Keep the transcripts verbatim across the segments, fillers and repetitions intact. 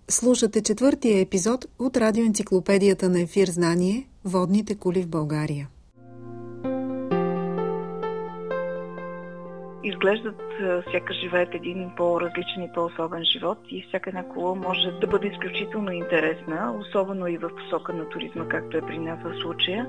Слушате четвъртия епизод от радиоенциклопедията на Ефир Знание «Водните кули в България». Изглеждат, сякаш живеят един по-различен и по-особен живот и всяка една кула може да бъде изключително интересна, особено и в посока на туризма, както е при нас в случая.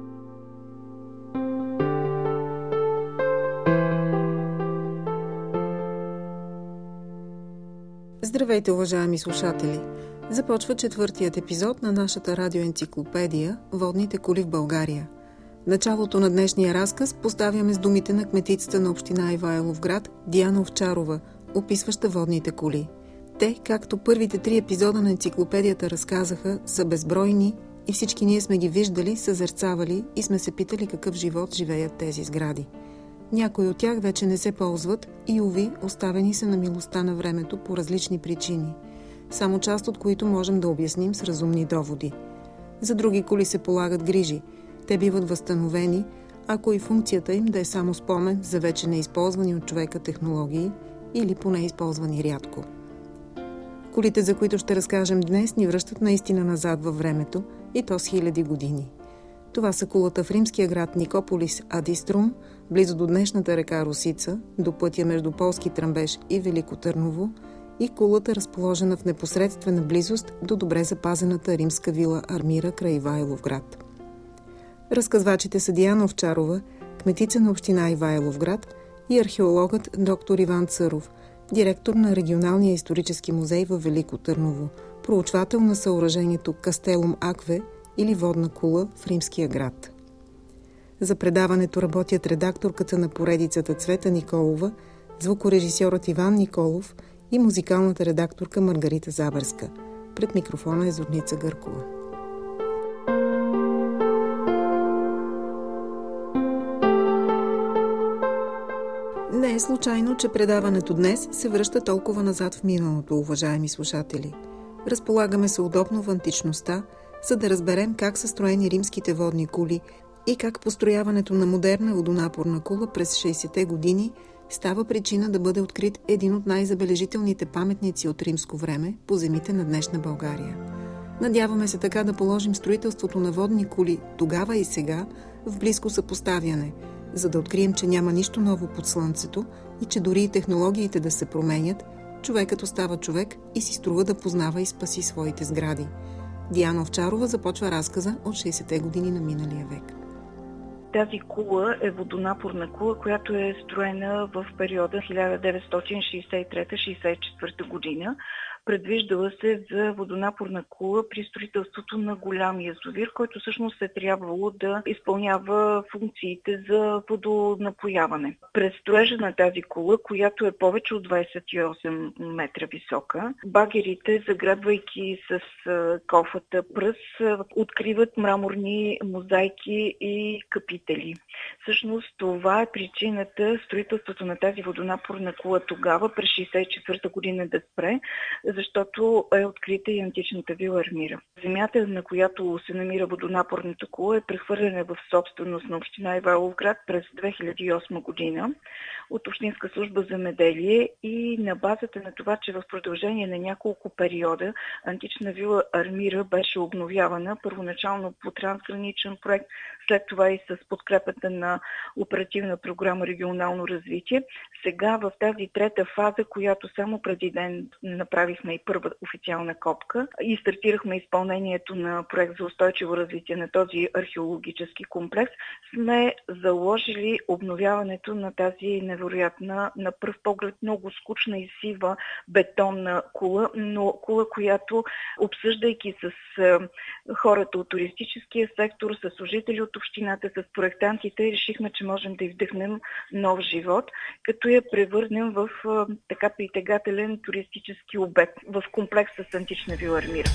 Здравейте, уважаеми слушатели! Започва четвъртият епизод на нашата радиоенциклопедия «Водните кули в България». Началото на днешния разказ поставяме с думите на кметицата на община Ивайловград Диана Овчарова, описваща водните кули. Те, както първите три епизода на енциклопедията разказаха, са безбройни и всички ние сме ги виждали, съзерцавали и сме се питали какъв живот живеят тези сгради. Някои от тях вече не се ползват и, уви, оставени са на милостта на времето по различни причини, само част от които можем да обясним с разумни доводи. За други кули се полагат грижи. Те биват възстановени, ако и функцията им да е само спомен за вече неизползвани от човека технологии или поне използвани рядко. Кулите, за които ще разкажем днес, ни връщат наистина назад във времето и то с хиляди години. Това са кулата в римския град Никополис ад Иструм, близо до днешната река Росица, до пътя между Полски Тръмбеш и Велико Търново, и кулата, разположена в непосредствена близост до добре запазената римска вила Армира край Ивайловград. Разказвачите са Диана Овчарова, кметица на община Ивайловград, и археологът доктор Иван Църов, директор на Регионалния исторически музей във Велико Търново, проучвател на съоръжението Кастелум Акве или водна кула в римския град. За предаването работят редакторката на поредицата Цвета Николова, звукорежисьорът Иван Николов и музикалната редакторка Маргарита Забърска. Пред микрофона е Зорница Гъркова. Не е случайно, че предаването днес се връща толкова назад в миналото, уважаеми слушатели. Разполагаме се удобно в античността, за да разберем как са строени римските водни кули и как построяването на модерна водонапорна кула през шейсетте години става причина да бъде открит един от най-забележителните паметници от римско време по земите на днешна България. Надяваме се така да положим строителството на водни кули тогава и сега в близко съпоставяне, за да открием, че няма нищо ново под слънцето и че дори и технологиите да се променят, човекът остава човек и си струва да познава и спаси своите сгради. Диана Овчарова започва разказа от шейсетте години на миналия век. Тази кула е водонапорна кула, която е строена в периода хиляда деветстотин шейсет и трета - шейсет и четвърта година. Предвиждала се за водонапорна кула при строителството на голям язовир, който всъщност е трябвало да изпълнява функциите за водонапояване. През строежа на тази кула, която е повече от двадесет и осем метра висока, багерите, заграбвайки с кофата пръс, откриват мраморни мозайки и капители. Всъщност това е причината строителството на тази водонапорна кула тогава, през шейсет и четвърта година, да спре, защото е открита и античната вила Армира. Земята, на която се намира водонапорната кула, е прехвърлена в собственост на община Ивайловград през две хиляди и осма година от Общинска служба земеделие и на базата на това, че в продължение на няколко периода антична вила Армира беше обновявана, първоначално по трансграничен проект, след това и с подкрепата на оперативна програма регионално развитие. Сега в тази трета фаза, която само преди ден направихме и първа официална копка и стартирахме изпълнението на проект за устойчиво развитие на този археологически комплекс, сме заложили обновяването на тази невероятна, на пръв поглед много скучна и сива бетонна кула, но кула, която, обсъждайки с хората от туристическия сектор, с служители от общината, с проектантите, решихме, че можем да й вдъхнем нов живот, като я превърнем в така притегателен туристически обект в комплекса с антична вила Армира.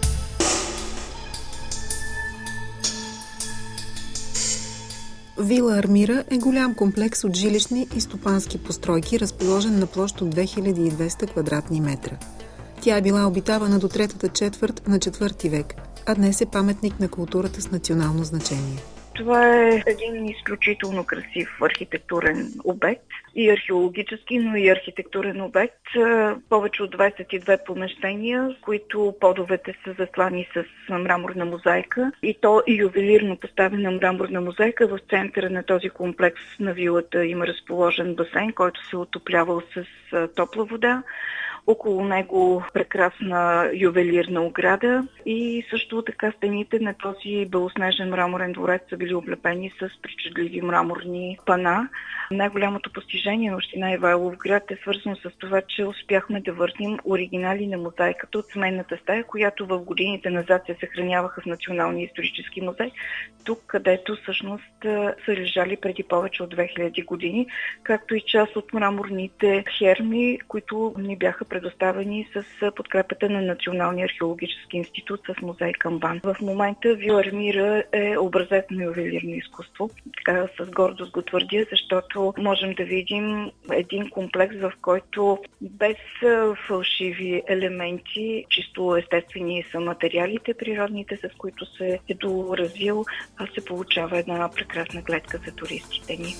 Вила Армира е голям комплекс от жилищни и стопански постройки, разположен на площ от две хиляди и двеста квадратни метра. Тя е била обитавана до третата четвърт на четвърти век, а днес е паметник на културата с национално значение. Това е един изключително красив архитектурен обект, и археологически, но и архитектурен обект. Повече от двадесет и две помещения, които подовете са заслани с мраморна мозайка, и то и ювелирно поставена мраморна мозайка. В центъра на този комплекс на вилата има разположен басейн, който се е отоплявал с топла вода. Около него прекрасна ювелирна ограда и също така стените на този белоснежен мраморен дворец са били облепени с причудливи мраморни пана. Най-голямото постижение на община Ивайловград е свързано с това, че успяхме да върнем оригинали на мозайката от семейната стая, която в годините назад се съхраняваха в Националния исторически музей, тук където всъщност са лежали преди повече от две хиляди години, както и част от мраморните херми, които ни бяха предоставени с подкрепата на Националния археологически институт с музей Камбан. В момента вила Армира е образец на ювелирно изкуство. Така с гордост го твърдя, защото можем да видим един комплекс, в който без фалшиви елементи, чисто естествени са материалите, природните, с които се е доразвил, а се получава една прекрасна гледка за туристите ни.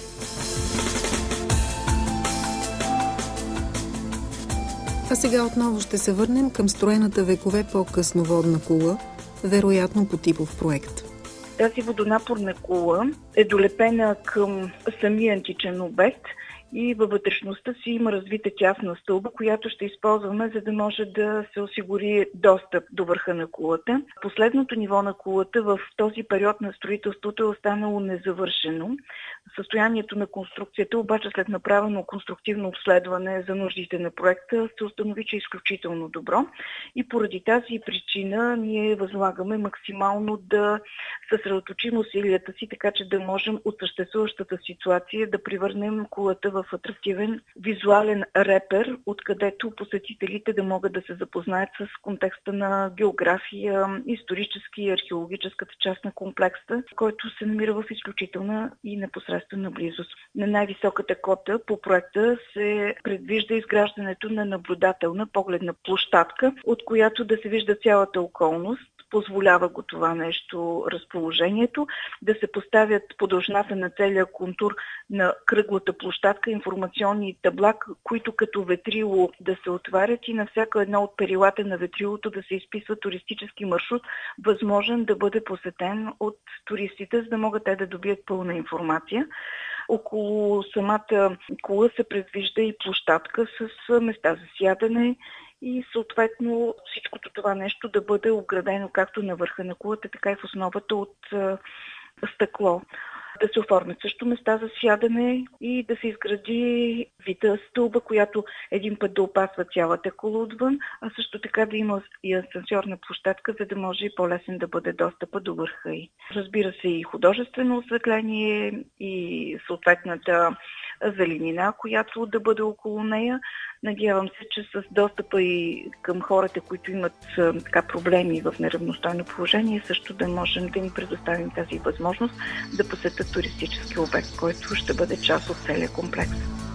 А сега отново ще се върнем към строената векове по-късно водна кула, вероятно по типов проект. Тази водонапорна кула е долепена към самия античен обект и във вътрешността си има развита тясна стълба, която ще използваме, за да може да се осигури достъп до върха на кулата. Последното ниво на кулата в този период на строителството е останало незавършено. Състоянието на конструкцията, обаче след направено конструктивно обследване за нуждите на проекта, се установи, че е изключително добро. И поради тази причина ние възлагаме максимално да съсредоточим усилията си, така че да можем от съществуващата ситуация да превърнем кулата в атрактивен визуален репер, откъдето посетителите да могат да се запознаят с контекста на география, исторически и археологическата част на комплекса, който се намира в изключителна и непосредствена близост. На най-високата кота по проекта се предвижда изграждането на наблюдателна погледна площадка, от която да се вижда цялата околност. Позволява го това нещо разположението, да се поставят по дължината на целия контур на кръглата площадка информационни табла, които като ветрило да се отварят и на всяка едно от перилата на ветрилото да се изписва туристически маршрут, възможен да бъде посетен от туристите, за да могат те да добият пълна информация. Около самата кула се предвижда и площадка с места за сядане и съответно всичкото това нещо да бъде оградено както на върха на кулата, така и в основата от стъкло. Да се оформят също места за сядане и да се изгради вита стълба, която един път да опасва цялата кула отвън, а също така да има и асансьорна площадка, за да може и по-лесен да бъде достъпа до върха й. Разбира се и художествено осветление и съответната зеленина, която да бъде около нея. Надявам се, че с достъпа и към хората, които имат така проблеми в неравностойно положение, също да можем да им предоставим тази възможност да посетят туристически обект, който ще бъде част от целия комплекс.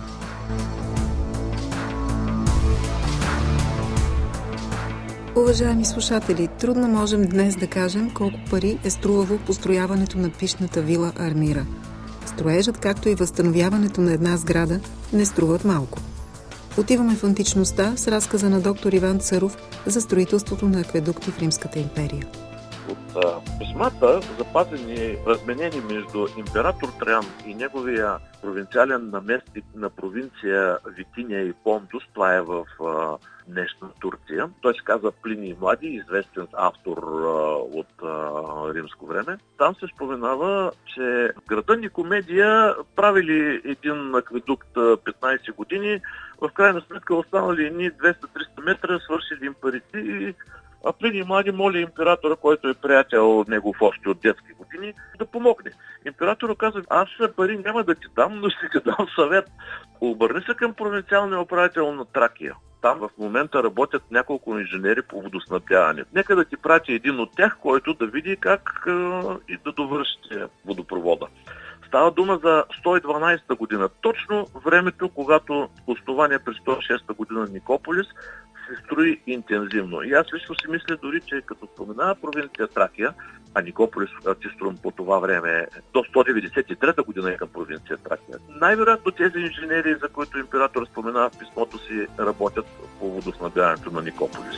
Уважаеми слушатели, трудно можем днес да кажем колко пари е струвало построяването на пищната вила Армира. Строежът, както и възстановяването на една сграда, не струват малко. Отиваме в античността с разказа на доктор Иван Църов за строителството на акведукти в Римската империя. От а, писмата, запазени, разменени между император Траян и неговия провинциален наместник на провинция Витиния и Понтус, това е в а, днешна Турция. Той се казва Плиний Млади, известен автор а, от а, римско време. Там се споменава, че в града Никомедия правили един акведукт петнайсет години, в крайна сметка останали едни двеста-триста метра, свършили им парите и а Плиний Млади моли императора, който е приятел от негов още от детски години, да помогне. Императорът казва: аз пари няма да ти дам, но ще ти дам съвет. Обърни се към провинциалния управител на Тракия. Там в момента работят няколко инженери по водоснабдяване. Нека да ти прати един от тях, който да види как е, и да довърши водопровода. Става дума за сто и дванайсета година. Точно времето, когато основание през сто и шеста година Никополис, се строи интензивно. И аз лично си мисля дори, че като споменава провинция Тракия, а Никополис Иструм по това време до сто деветдесет и трета година е към провинция Тракия. Най-вероятно тези инженери, за които император споменава в писмото си, работят по водоснабдяването на Никополис.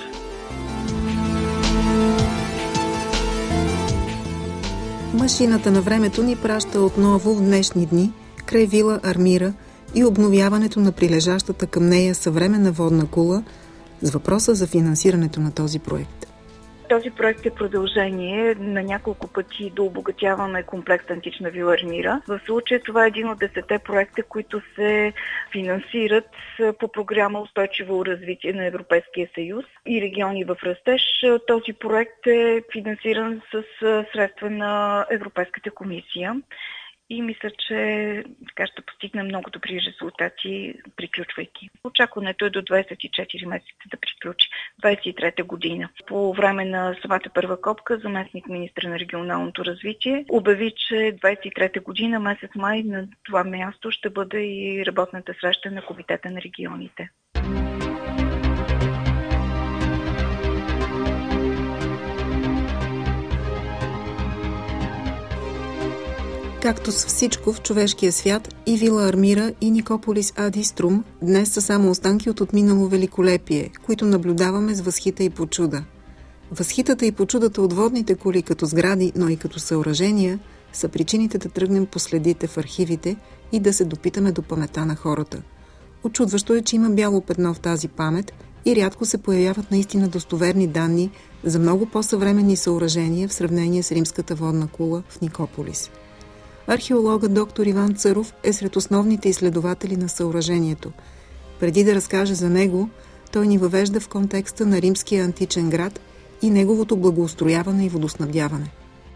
Машината на времето ни праща отново в днешни дни край вила Армира и обновяването на прилежащата към нея съвременна водна кула с въпроса за финансирането на този проект. Този проект е продължение на няколко пъти да обогатяваме комплекс антична вила Армира. В случая това е един от десетте проекта, които се финансират по програма Устойчиво развитие на Европейския съюз и региони в растеж. Този проект е финансиран с средства на Европейската комисия. И мисля, че така ще постигне много добри резултати, приключвайки. Очакването е до двадесет и четири месеца да приключи двадесет и трета година. По време на самата първа копка, заместник министра на регионалното развитие обяви, че двадесет и трета година, месец май, на това място ще бъде и работната среща на Комитета на регионите. Както с всичко в човешкия свят, и вила Армира, и Никополис ад Иструм днес са само останки от отминало великолепие, които наблюдаваме с възхита и почуда. Възхитата и почудата от водните кули като сгради, но и като съоръжения, са причините да тръгнем по следите в архивите и да се допитаме до паметта на хората. Очудващо е, че има бяло петно в тази памет и рядко се появяват наистина достоверни данни за много по-съвременни съоръжения в сравнение с римската водна кула в Никополис. Археологът доктор Иван Църов е сред основните изследователи на съоръжението. Преди да разкаже за него, той ни въвежда в контекста на римския античен град и неговото благоустрояване и водоснабдяване.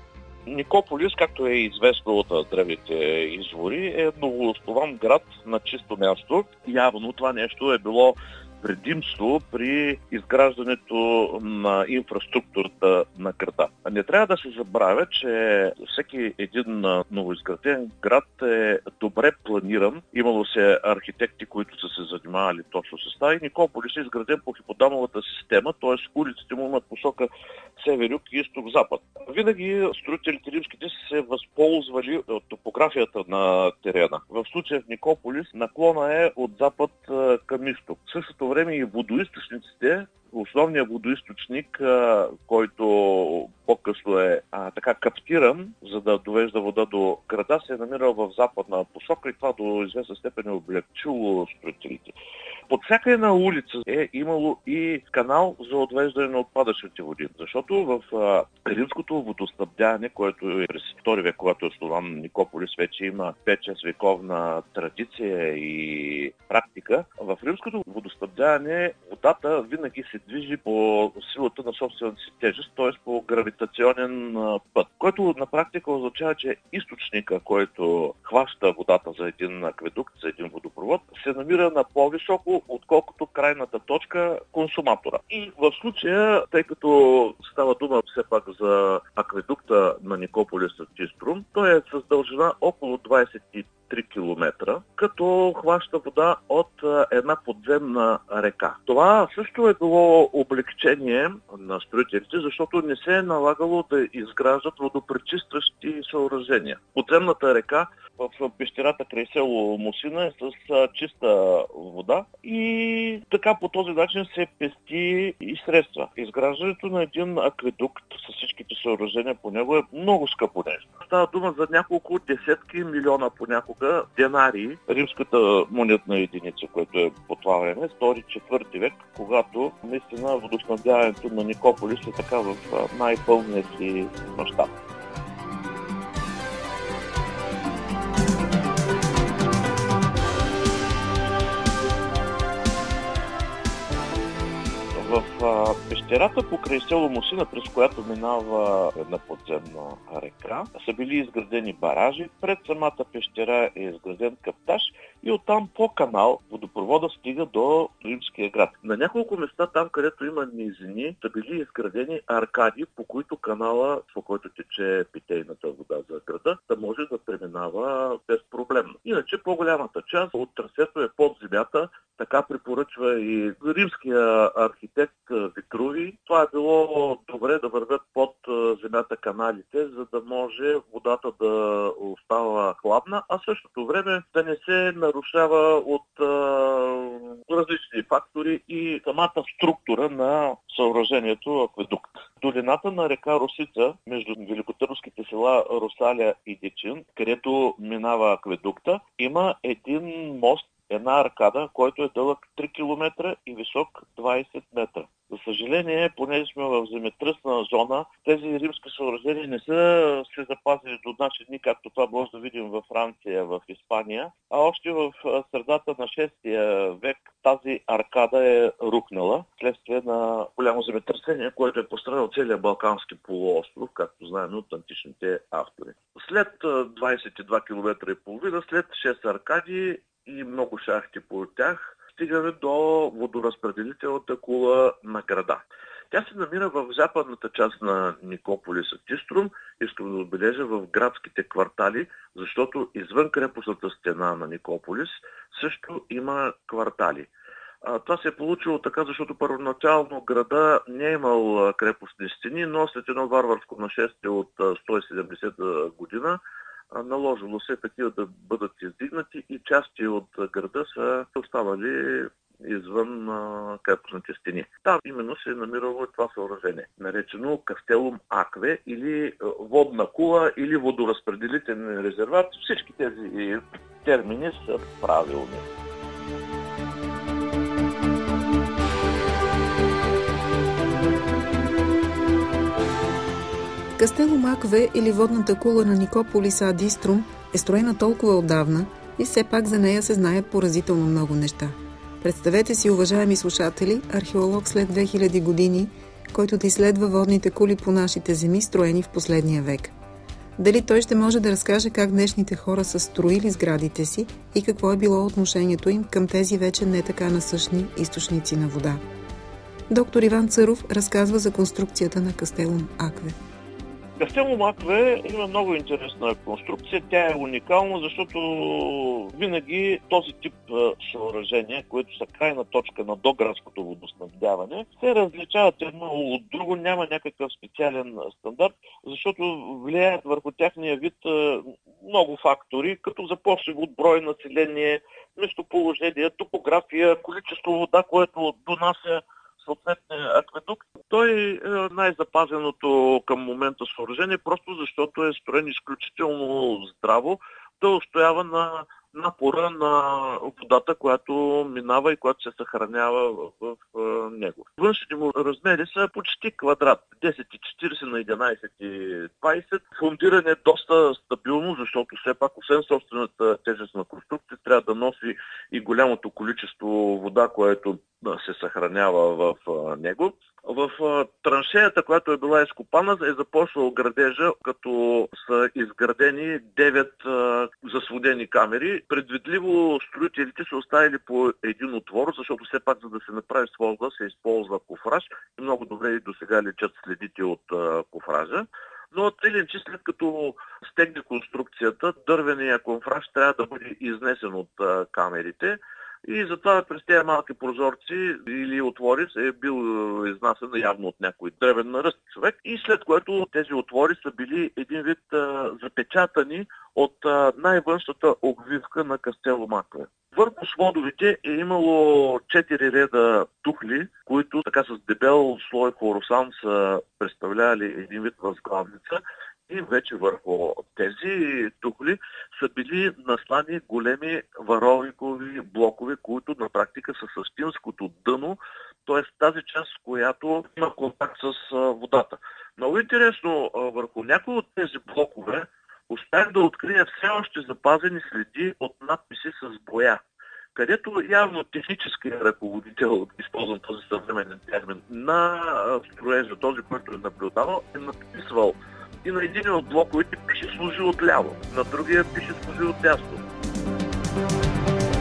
Никополис, както е известно от древните извори, е многоослован град на чисто място. Явно това нещо е било предимство при изграждането на инфраструктурата на града. Не трябва да се забравя, че всеки един новоизграден град е добре планиран. Имало се архитекти, които са се занимавали точно с това. И Никополис е изграден по хиподамовата система, т.е. улиците му имат посока север-юг и изток-запад. Винаги строителите римските са се възползвали от топографията на терена. В случая в Никополис наклона е от запад към изток. В същото време и водоизточниците, основният водоизточник, който по-късно е а, така каптиран, за да довежда вода до града, се е намирал в западна посока и това до известна степен е облегчило строителите. Под всяка една улица е имало и канал за отвеждане на отпадъчните води, защото в а, римското водоснабдяване, което е през втори век, когато е основан Никополис, вече има пет-шест вековна традиция и практика. В римското водоснабдяване водата винаги се движи по силата на собствената си тежест, т.е. по гравитационен път, който на практика означава, че източника, който хваща водата за един акведукт, за един водопровод, се намира на по-високо, отколкото крайната точка консуматора. И в случая, тъй като става дума все пак за акведукта на Никополис ад Иструм, той е с дължина около двадесет и три километра, като хваща вода от една подземна река. Това също е било облегчение на строителите, защото не се е налагало да изграждат водопречистващи съоръжения. Подземната река в пещерата край село Мусина е с чиста вода и така по този начин се пести и средства. Изграждането на един акведукт с всичките съоръжения по него е много скъпо нещо. Става дума за няколко десетки милиона понякога денари, римската монетна единица, което е по това време, втори-четвърти век, когато наистина водоснабдяването на Никополис е така в най-пълния си мащаб. В пещерата покрай село Мусина, през която минава една подземна река, са били изградени баражи. Пред самата пещера е изграден каптаж и оттам по канал водопровода стига до римския град. На няколко места там, където има низини, са били изградени аркади, по които канала, по който тече питейната вода за града, да може да преминава безпроблемно. Иначе по-голямата част от трасето е под земята, така препоръчва и римския архитект Витруви. Това е било добре да вървят под земята каналите, за да може водата да остава хладна, а в същото време да не се нарушава от а, различни фактори и самата структура на съоръжението акведукт. Долината на река Росица, между великотърновските села Русаля и Дечин, където минава акведукта, има един мост, една аркада, който е дълъг три километра и висок двайсет метра. За съжаление, понеже сме в земетръсна зона, тези римски съоръжения не са се запазили до наши дни, както това може да видим във Франция, в Испания, а още в средата на шестия век тази аркада е рухнала вследствие на голямо земетресение, което е пострадал целия Балкански полуостров, както знаем от античните автори. След двайсет и два километра и половина, след шест аркади и много шахти по тях, стигаме до водоразпределителната кула на града. Тя се намира в западната част на Никополис Атиструм, искам да отбележа в градските квартали, защото извън крепостната стена на Никополис също има квартали. А, това се е получило така, защото първоначално града не е имал крепостни стени, но след едно варварско нашествие от сто и седемдесета година наложило се такива да бъдат издигнати и части от града са оставали извън крепостните стени. Там именно се е намирало това съоръжение, наречено Кастелум Акве или водна кула или водоразпределителен резерват. Всички тези термини са правилни. Кастелум Акве или водната кула на Никополис Адиструм е строена толкова отдавна и все пак за нея се знаят поразително много неща. Представете си, уважаеми слушатели, археолог след две хиляди години, който да изследва водните кули по нашите земи, строени в последния век. Дали той ще може да разкаже как днешните хора са строили сградите си и какво е било отношението им към тези вече не така насъщни източници на вода. Доктор Иван Църов разказва за конструкцията на Кастелум Акве. Кастелум Акве има много интересна конструкция. Тя е уникална, защото винаги този тип съоръжения, които са крайна точка на доградското водоснабдяване, се различават едно от друго, няма някакъв специален стандарт, защото влияят върху тяхния вид много фактори, като започне от брой население, местоположение, топография, количество вода, което донася съответния акведукт. Той е най-запазеното към момента съоръжение, просто защото е строен изключително здраво, да устоява на напора на водата, която минава и която се съхранява в, в, в него. Външните му размери са почти квадрат, десет и четирийсет на единайсет и двайсет. Фундиране е доста стабилно, защото все пак освен собствената тежест на конструкция трябва да носи и голямото количество вода, което се съхранява в него. В траншеята, която е била изкопана, е започнал градежа, като са изградени девет засводени камери. Предвидливо строителите са оставили по един отвор, защото все пак за да се направи свозда се използва кофраж и много добре и досега лечат следите от кофража. Но тъй че след като стегне конструкцията, дървения кофраж трябва да бъде изнесен от камерите. И затова през тези малки прозорци или отвори се е бил изнасен явно от някой древен ръст човек и след което тези отвори са били един вид а, запечатани от а, най-външната обвивка на Кастелум Акве. Върху сводовете е имало четири реда тухли, които така с дебел слой хлоросан са представлявали един вид възглавница. И вече върху тези тухли са били наслани големи варовикови блокове, които на практика са същинското дъно, т.е. тази част, която има контакт с водата. Много интересно, върху някои от тези блокове успях да открия все още запазени следи от надписи с боя, където явно техническият ръководител, използвам този съвременен термин, на строежа, този, който е наблюдавал, е надписвал. И на един от блоковете пише служи отляво, на другия пише служи отдясно.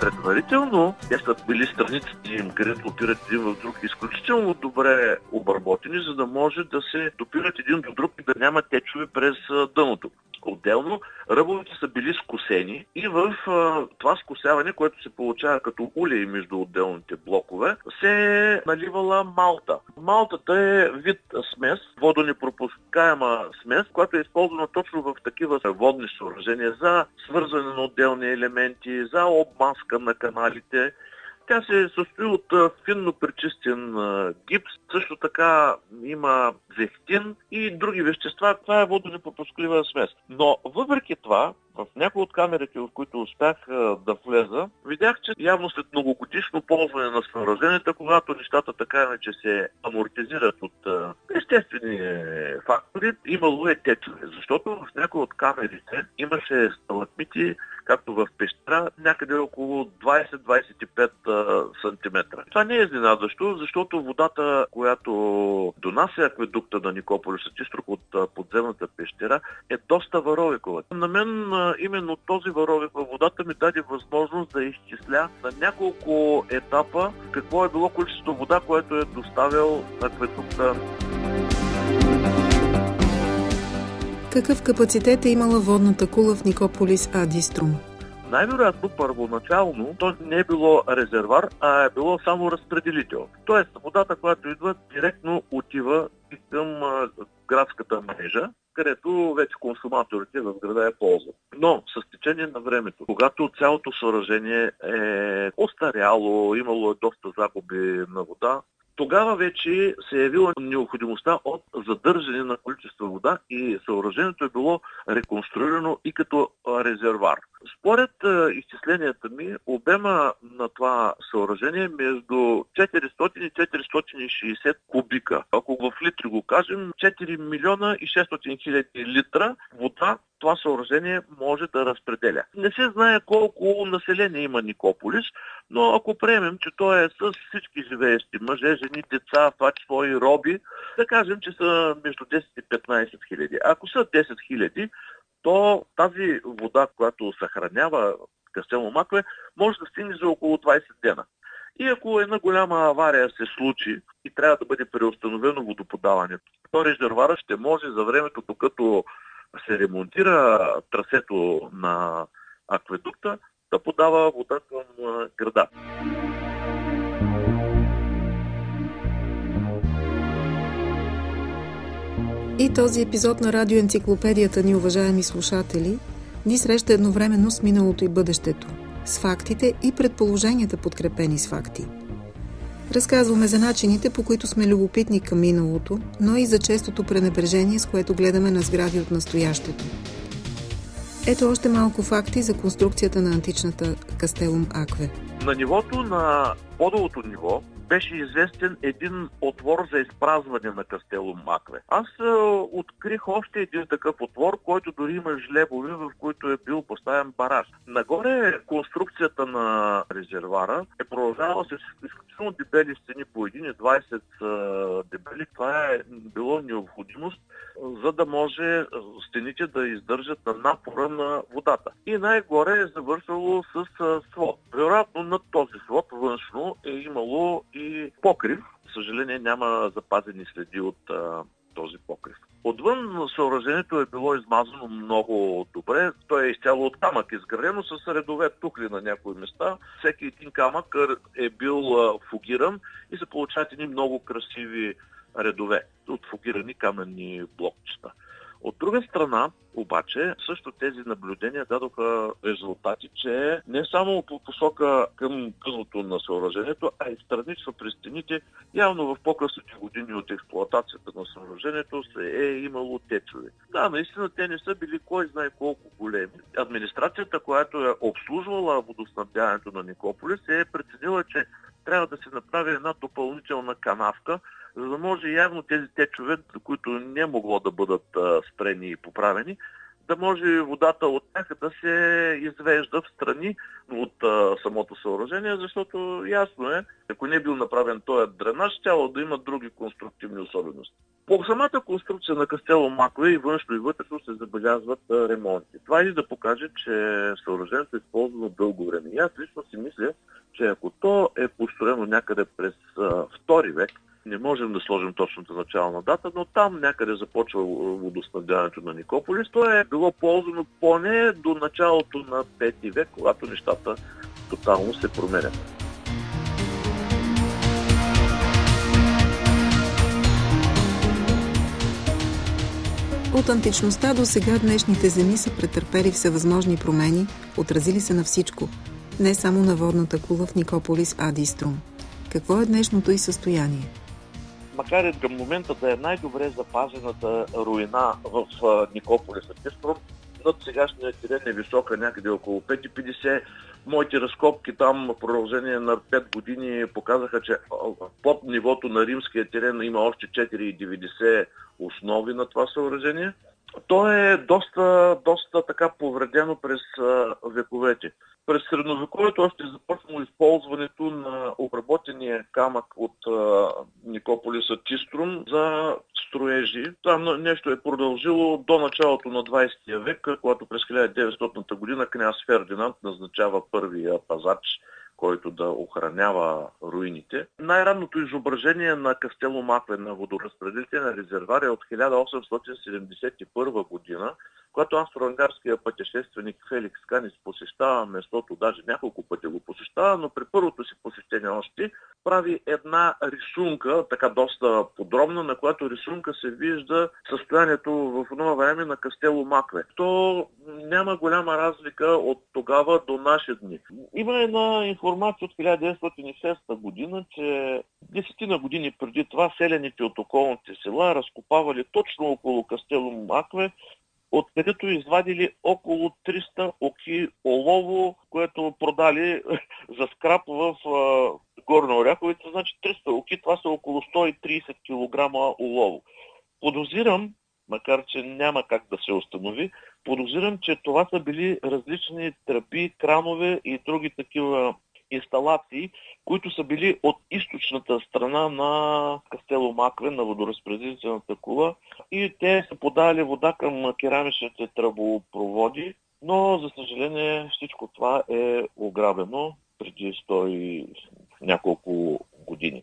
Предварително те са били страниците им, където опират един в друг, изключително добре обработени, за да може да се допират един до друг и да няма течове през дъното. Отделно, ръбовете са били скосени и в а, това скосяване, което се получава като улей между отделните блокове, се е наливала малта. Малтата е вид смес, водонепропускаема смес, която е използвана точно в такива водни съоръжения за свързване на отделни елементи, за обмазка на каналите. Тя се състои от финно пречистен гипс, също така има зехтин и други вещества. Това е водонепропусклива смес. Но въпреки това, в някои от камерите, в които успях да влеза, видях, че явно след многогодишно ползване на съоръженията, когато нещата така иначе се амортизират от естествени фактори, имало е течове. Защото в някои от камерите имаше сталактити, както в пещера, някъде около двайсет до двайсет и пет сантиметра. Това не е изненадващо, защото водата, която донася акведукта на Никополис от изток от подземната пещера, е доста варовикова. На мен именно този варовик във водата ми даде възможност да изчисля на няколко етапа какво е било количество вода, което е доставил акведукта. Какъв капацитет е имала водната кула в Никополис ад Иструм? Най-вероятно, първоначално, то не е било резервар, а е било само разпределител. Тоест, водата, която идва, директно отива и към а, градската мрежа, където вече консуматорите в града я ползват. Но с течение на времето, когато цялото съоръжение е остаряло, имало е доста загуби на вода, тогава вече се е явила необходимостта от задържане на количество вода и съоръжението е било реконструирано и като резервар. Според изчисленията ми, обема на това съоръжение е между четиристотин и четиристотин и шейсет кубика. Ако в литри го кажем, четири милиона и шестстотин хиляди литра вода това съоръжение може да разпределя. Не се знае колко население има Никополис, но ако приемем, че то е с всички живеещи мъже, жени, деца, това число и роби, да кажем, че са между десет и петнайсет хиляди. Ако са десет хиляди, то тази вода, която съхранява Кастело Макле, може да стигне за около двайсет дена. И ако една голяма авария се случи и трябва да бъде преустановено водоподаването, то резервара ще може за времето, докато се ремонтира трасето на акведукта, да подава вода към града. И този епизод на радиоенциклопедията ни, уважаеми слушатели, ни среща едновременно с миналото и бъдещето, с фактите и предположенията, подкрепени с факти. Разказваме за начините, по които сме любопитни към миналото, но и за честото пренебрежение, с което гледаме на сгради от настоящето. Ето още малко факти за конструкцията на античната Кастелум Акве. На нивото на подовото ниво беше известен един отвор за изпразване на Кастелум Акве. Аз е, открих още един такъв отвор, който дори има жлебове, в които е бил поставен бараж. Нагоре конструкцията на резервара е продължавала с изключително дебели стени по един и двайсет дебели. Това е било необходимост, за да може стените да издържат на напора на водата. И най-горе е завършвало с свод. Вероятно над този свод външно е имало и покрив. За съжаление няма запазени следи от а, този покрив. Отвън съоръжението е било измазано много добре. Той е изцяло от камък изградено с редове тухли на някои места. Всеки един камък е бил а, фугиран и се получават едни много красиви редове от фугирани каменни блокчета. От друга страна, обаче, също тези наблюдения дадоха резултати, че не само по посока към късното на съоръжението, а и странично при стените, явно в по-късните години от експлоатацията на съоръжението се е имало течове. Да, наистина те не са били кой знае колко големи. Администрацията, която е обслужвала водоснабдяването на Никополис, е преценила, че трябва да се направи една допълнителна канавка, за да може явно тези течове, които не могло да бъдат а, спрени и поправени, да може водата от тях да се извежда в страни от а, самото съоръжение, защото ясно е, ако не е бил направен този дренаж, тяло да има други конструктивни особености. По самата конструкция на Кастело Макве и външно и вътрешно се забелязват а, ремонти. Това и да покаже, че съоръжението е използвано дълго време. И аз лично си мисля, че ако то е построено някъде през а, втори век, не можем да сложим точната начална дата, но там някъде започва водоснабдяването на Никополис. То е било ползвано поне до началото на пети век, когато нещата тотално се променят. От античността до сега днешните земи са претърпели всевъзможни промени, отразили се на всичко, не само на водната кула в Никополис Ади Струм. Какво е днешното й състояние? Макар и към момента да е най-добре запазената руина в Никополис Ади Струм, над сегашния терен е висока някъде около пет цяло и петдесет. Моите разкопки там в продължение на пет години показаха, че под нивото на римския терен има още четири цяло и деветдесет основи на това съоръжение. То е доста, доста така повредено през а, вековете. През средновековието още е започнало използването на обработения камък от а, Никополис Ади Струм за строежи. Там нещо е продължило до началото на двадесети век, когато през хиляда и деветстотната година княз Фердинанд назначава първия пазач, който да охранява руините. Най-ранното изображение на Кастело Макве на водоразпределителен резервуар е от хиляда осемстотин седемдесет и първа година, когато австро-унгарския пътешественик Феликс Канис посещава местото, даже няколко пъти го посещава, но при първото си посещение още прави една рисунка, така доста подробна, на която рисунка се вижда състоянието в това време на Кастело Макве. То няма голяма разлика от тогава до наши дни. Има една информация от хиляда деветстотин и шеста година, че десетина години преди това селяните от околните села разкопавали точно около Кастело Макве, откъдето извадили около триста оки олово, което продали за скрап в а, Горна Оряховица. Значи триста оки, това са около сто и тридесет килограма олово. Подозирам, макар че няма как да се установи, подозирам, че това са били различни тръби, кранове и други такива инсталации, които са били от източната страна на Кастело Макве, на водоразпределителната кула, и те са подали вода към керамичните тръбопроводи, но за съжаление всичко това е ограбено преди сто и няколко години.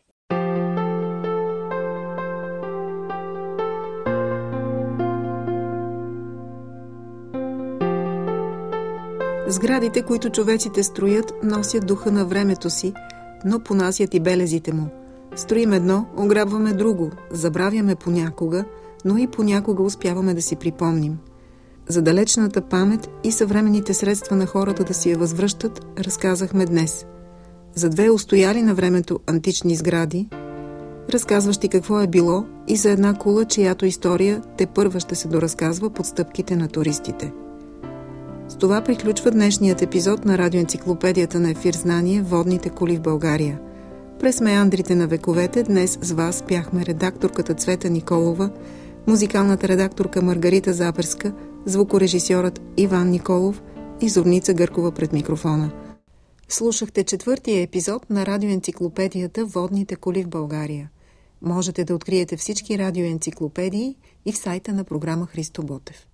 Сградите, които човеците строят, носят духа на времето си, но понасят и белезите му. Строим едно, ограбваме друго, забравяме понякога, но и понякога успяваме да си припомним. За далечната памет и съвременните средства на хората да си я възвръщат, разказахме днес. За две устояли на времето антични сгради, разказващи какво е било, и за една кула, чиято история тепърва ще се доразказва под стъпките на туристите. С това приключва днешният епизод на радиоенциклопедията на Ефир Знание «Водните кули в България». През меандрите на вековете днес с вас бяхме редакторката Цвета Николова, музикалната редакторка Маргарита Заберска, звукорежисьорът Иван Николов и Зорница Гъркова пред микрофона. Слушахте четвъртия епизод на радиоенциклопедията «Водните кули в България». Можете да откриете всички радиоенциклопедии и в сайта на програма Христо Ботев.